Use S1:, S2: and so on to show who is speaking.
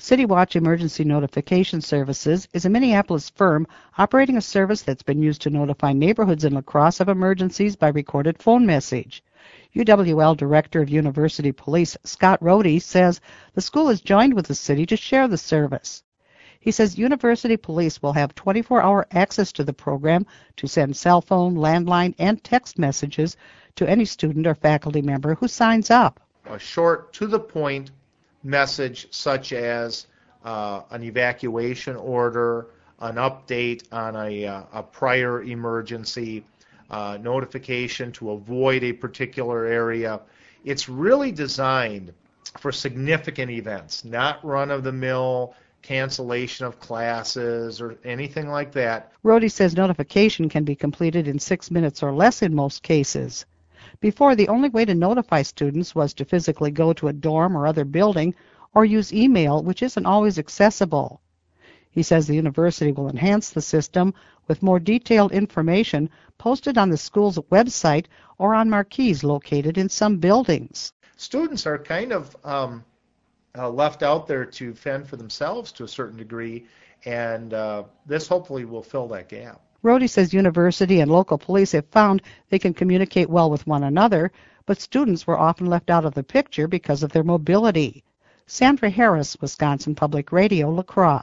S1: CityWatch Emergency Notification Services is a Minneapolis firm operating a service that's been used to notify neighborhoods in La Crosse of emergencies by recorded phone message. UWL Director of University Police Scott Rohde says the school has joined with the city to share the service. He says University Police will have 24-hour access to the program to send cell phone, landline, and text messages to any student or faculty member who signs up.
S2: A short, to-the-point message such as an evacuation order, an update on a prior emergency, notification to avoid a particular area. It's really designed for significant events, not run-of-the-mill cancellation of classes or anything like that.
S1: Rohde says notification can be completed in 6 minutes or less in most cases. Before, the only way to notify students was to physically go to a dorm or other building or use email, which isn't always accessible. He says the university will enhance the system with more detailed information posted on the school's website or on marquees located in some buildings.
S2: Students are kind of left out there to fend for themselves to a certain degree, and this hopefully will fill that gap.
S1: Rohde says university and local police have found they can communicate well with one another, but students were often left out of the picture because of their mobility. Sandra Harris, Wisconsin Public Radio, La Crosse.